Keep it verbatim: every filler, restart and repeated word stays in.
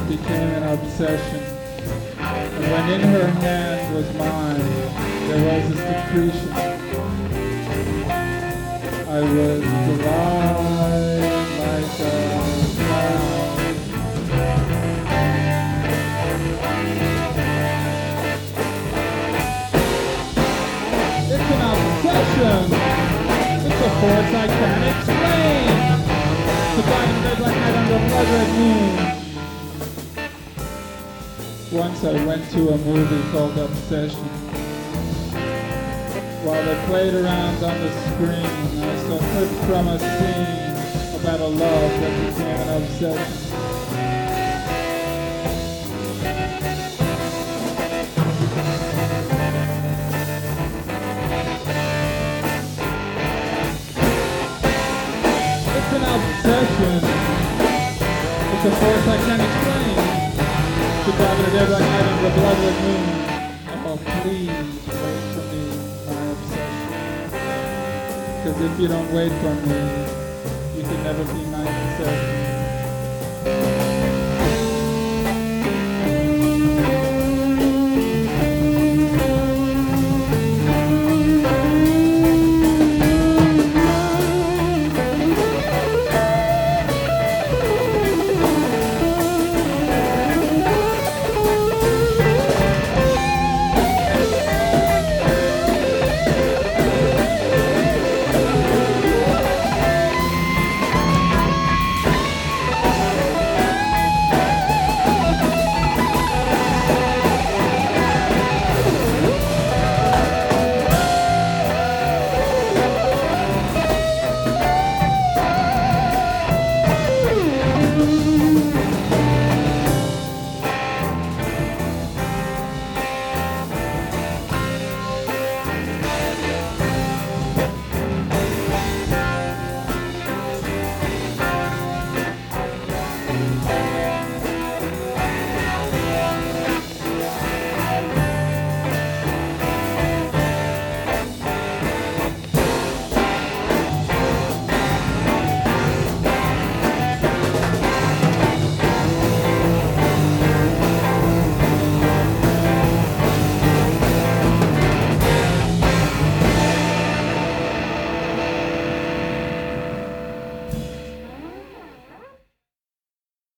became an obsession. And when in her hand was mine, there was a secretion. I was gliding like a cloud. It's an obsession. It's a force I can't explain. The diamond red like night under a blood red moon. Once I went to a movie called Obsession. While they played around on the screen, I saw clips from a scene about a love that became an obsession. It's an obsession. It's a force I can't explain. To drive it a dead like night under a blood-red moon. Oh, please wait for me, my obsession. Because if you don't wait for me, you can never be my obsession.